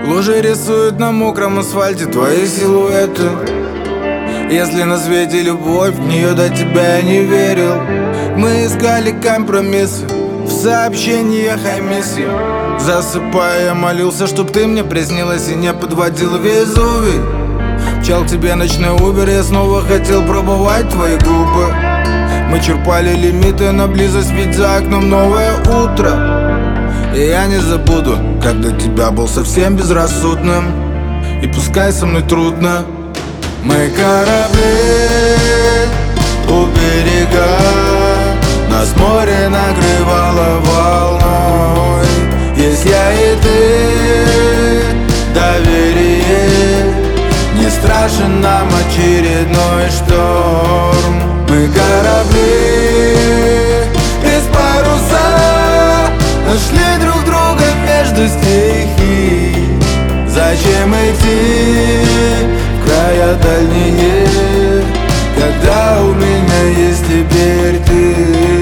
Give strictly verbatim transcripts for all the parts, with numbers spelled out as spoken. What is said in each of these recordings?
Лужи рисуют на мокром асфальте твои силуэты. Если на свете любовь, в нее до тебя я не верил. Мы искали компромиссы в сообщениях о миссии. Засыпая, я молился, чтоб ты мне приснилась и не подводил Везувий. Мчал к тебе ночной Убер, я снова хотел пробовать твои губы. Мы черпали лимиты на близость, ведь за окном новое утро. И я не забуду, как до тебя был совсем безрассудным. И пускай со мной трудно. Мы корабли у берега, нас море накрывало волной. Есть я и ты, доверие, не страшен нам очередной шторм. Мы корабли без паруса, нашли друг друга между стихий. Зачем идти в края дальние, когда у меня есть теперь ты?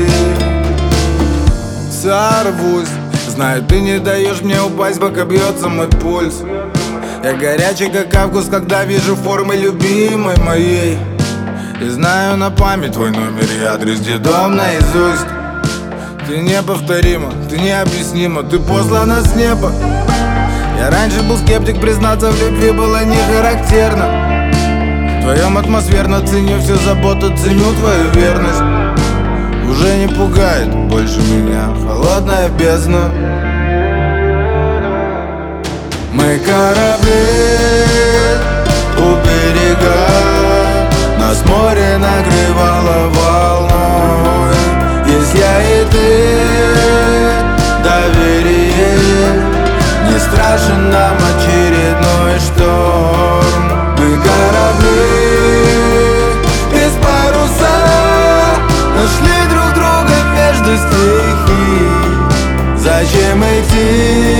Сорвусь, знаю, ты не даешь мне упасть, пока бьется мой пульс. Я горячий, как август, когда вижу формы любимой моей. И знаю на память твой номер и адрес, где дом наизусть. Ты неповторима, ты необъяснима, ты послана с неба. Я раньше был скептик, признаться в любви было не характерно. В твоем атмосферно ценю всю заботу, ценю твою верность. Уже не пугает больше меня холодная бездна. Мы корабли у берега, нас море накрывало волной. Есть я и ты, доверие, не страшен нам очередной шторм. Мы корабли без паруса, нашли друг друга между стихий. Зачем идти